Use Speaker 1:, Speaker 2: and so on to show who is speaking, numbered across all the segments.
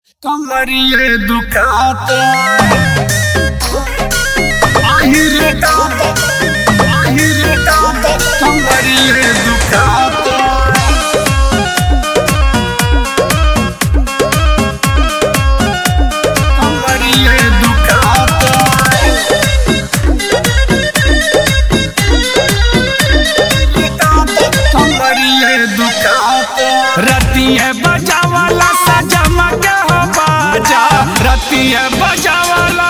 Speaker 1: कमरिए दुखाता आहिरे दादा कमरिए दुखाता कमरिए दुखाता कमरिए दुखाता रतिये बजावाला सजमा के हो बाजा रतिये बजावाला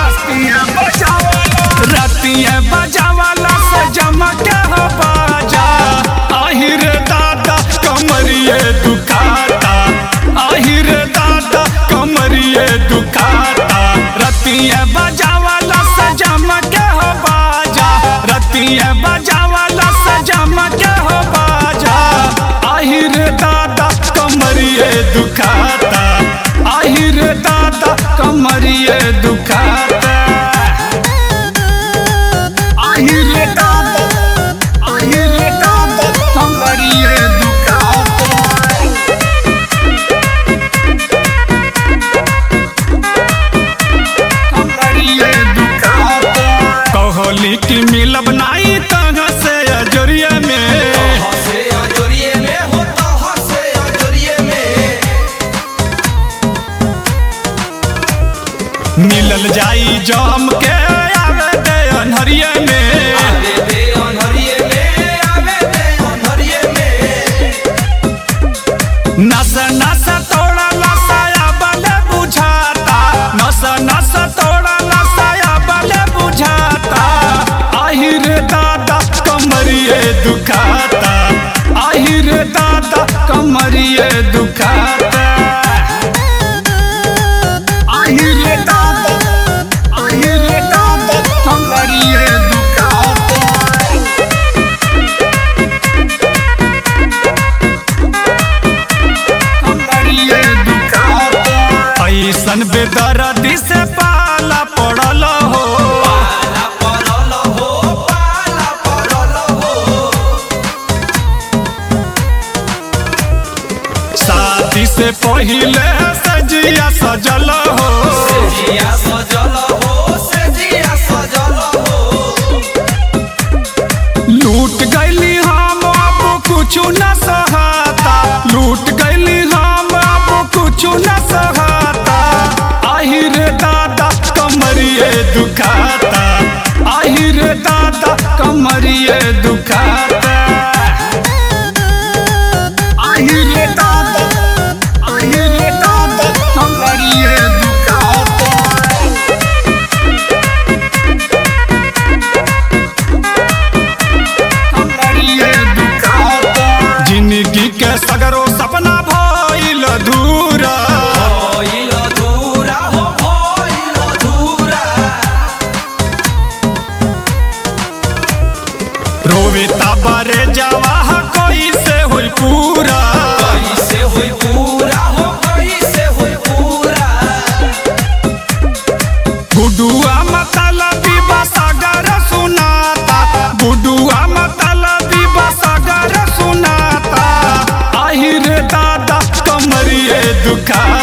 Speaker 1: सजमा के हो बाजा आहिरे दादा कमरिए दुखाता आहिरे दादा कमरिए दुखाता रतिये बजावाला सजमा के हो बाजा रतिये बजावाला सजमा के हो बाजा आहिरे दादा कमरिए दुखाता आहिरे दादा कमरिए दुखाता आहिरे दादा कमरिए दुखाता कमरिए दुखाता कहली कि मिलब नाई तहाँ से अजोरिया में मिलल जाई जम के आवे दे अनहरिया में नस नस तोड़ा लसाया बले बुझाता नस नस तोड़ा लसाया बले बुझाता आहिरे दादा कमरिए दुखाता आहिरे दादा कमरिए दुखाता आहिरे दादा कमरिए दुखाता कमरिए दुखाता ऐसन बेदर्दी से पाला पड़ल हो शादी से पहिले सजिया सजल हो लूट गईली हम अब कुछु न सहाता लूट गईली हम अब कुछु न सहाता आहिरे दादा कमरिए दुखाता आहिरे दादा कमरिए दुखाता आहिरे दादा कमरिए दुखाता कमरिए दुखाता जिंदगी के सगरो सपना भइल अधूरा रोविता बरे जवाह कोई से होई पूरा गुडुआ मतलबी बसागर सुनाता गुडुआ मतलबी बसागर सुनाता आहिरे दादा कमरिए दुखा